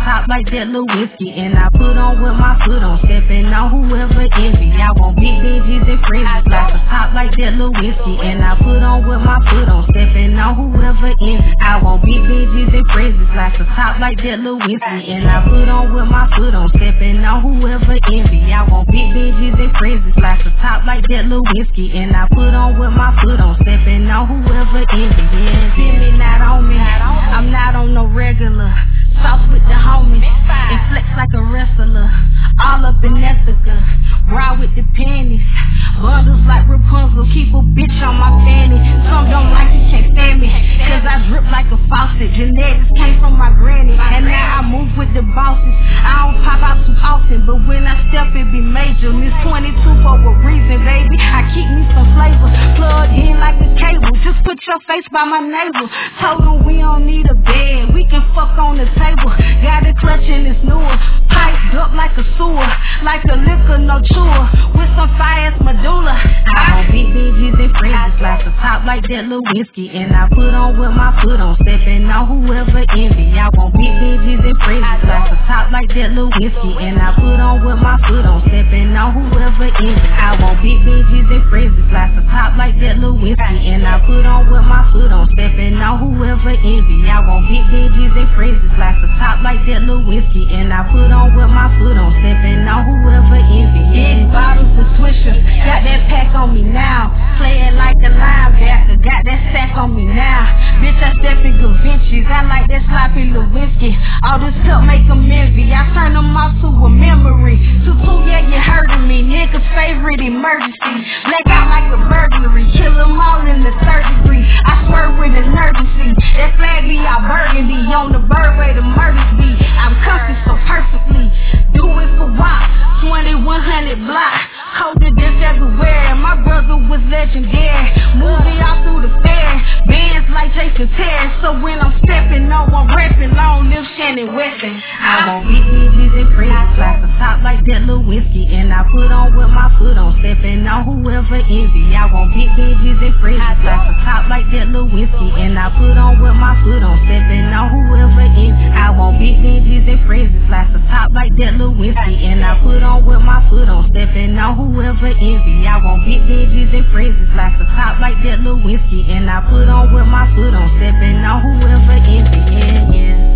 top like that little whiskey, and I put on with my foot on, stepping on whoever envy. I want big Benjis and Frizzies, like the top like that little whiskey, and I put on with my foot on, stepping on whoever envy. I want big Benjis and Frizzies, like the top like that little whiskey, and I put on with my foot on, stepping on whoever envy. I want big Benjis and Frizzies, like the top like that little whiskey, and I put on with my foot on, stepping on whoever envy. Yeah, see me not on me, I'm not on no regular. Sauce with the homies, and flex like a wrestler. All up in Ethica, bra with the panties. Bundles like Rapunzel, keep a bitch on my fanny. Some don't like it, can't stand me, cause I drip like a faucet. Genetics came from my granny, and now I move with the bosses. I don't pop out too often, but when I step it be major. Miss 22 for a reason, baby, I keep me some flavor. Plugged in like a cable, just put your face by my navel. Told them we don't need a bed, we can fuck on the table. Got a clutch and it's newer, piped up like a sewer, like a liquor, no chewer, with some fire ass medulla. I want big Benjis and Frizzies, like the top like that little whiskey, and I put on with my foot on, stepping on whoever envy. I want big Benjis and Frizzies, like the top like that little whiskey, and I put on with my foot on, stepping on whoever envy. I want big Benjis and Frizzies, like the top like that little whiskey, and I put on with my foot on, stepping on whoever envy. I want big Benjis and Frizzies, like the top like that little whiskey, and I put on with my foot on, stepping on whoever envy. Big bottles of Swishers, got that pack on me now. Play it like a linebacker, got that sack on me now. Bitch, I step in Gavincis, I like that sloppy Lewinsky. All this cup make them envy, I turn them off to a memory. Tutu, yeah, you heard of me, niggas favorite emergency. Black out like a burglary, kill them all in the third degree. I swear with an urgency, that flag be all burgundy, on the bird way the murders be. I'm cuffing so perfectly, do it for WAP, 2100 block, colder than everywhere. My brother was legendary, moving all through the fair, bands like Jason Terry. So when I'm stepping on, I'm rapping, long live Shannon Weston. I want big Benjis and Frizzies, like the top like that little whiskey, and I put on with my foot on, stepping on whoever envy. I want big Benjis and Frizzies, like the top like that little whiskey, and I put on with my foot on, stepping on whoever envy. I want big Benjis and Frizzies, like the top like that little whiskey, and I put on with my foot on, stepping on whoever envy. I want big Benjis and Frizzies, like the top like that little whiskey, and I put on with my foot on, stepping on whoever envy. Yeah, yeah.